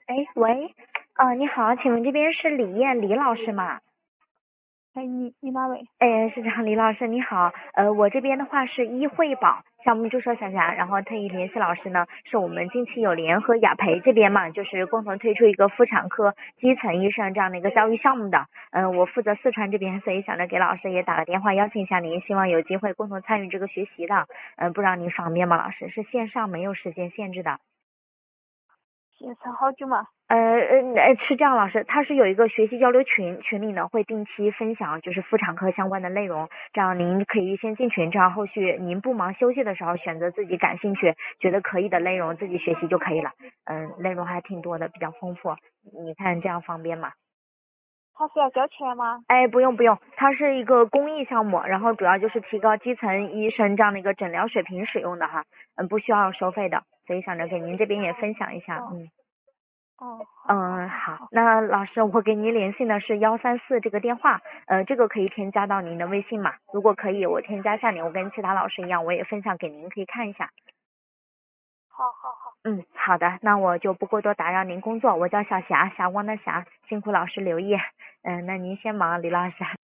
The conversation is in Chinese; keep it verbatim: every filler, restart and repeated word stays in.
哎，喂，啊、你好，请问这边是李艳李老师吗？ 哎，你你哪位？ 哎，是这样，李老师你好，呃，我这边的话是医惠保项目注册小霞，然后特意联系老师呢，是我们近期有联合雅培这边嘛，就是共同推出一个妇产科基层医生这样的一个教育项目的，嗯、我负责四川这边，所以想着给老师也打个电话邀请一下您，希望有机会共同参与这个学习的，嗯、不知道您方便吗？老师是线上没有时间限制的。 线上好久嘛？ 呃呃呃，是这样，老师，他是有一个学习交流群，群里呢会定期分享就是妇产科相关的内容，这样您可以先进群，这样后续您不忙休息的时候选择自己感兴趣、觉得可以的内容自己学习就可以了。嗯，内容还挺多的，比较丰富，你看这样方便吗？ 他是要交钱吗？ 哎，不用不用，它是一个公益项目，然后主要就是提高基层医生这样的一个诊疗水平使用的哈，嗯，不需要收费的，所以想着给您这边也分享一下， 哦嗯。 哦，好好嗯，好， 好好， 那老师，我给您联系的是幺三四这个电话，呃，这个可以添加到您的微信嘛？如果可以，我添加下您，我跟其他老师一样，我也分享给您，可以看一下。 好好好， 嗯，好的，那我就不过多打扰您工作，我叫小霞，霞光的霞，辛苦老师留意。嗯，那您先忙，李老师。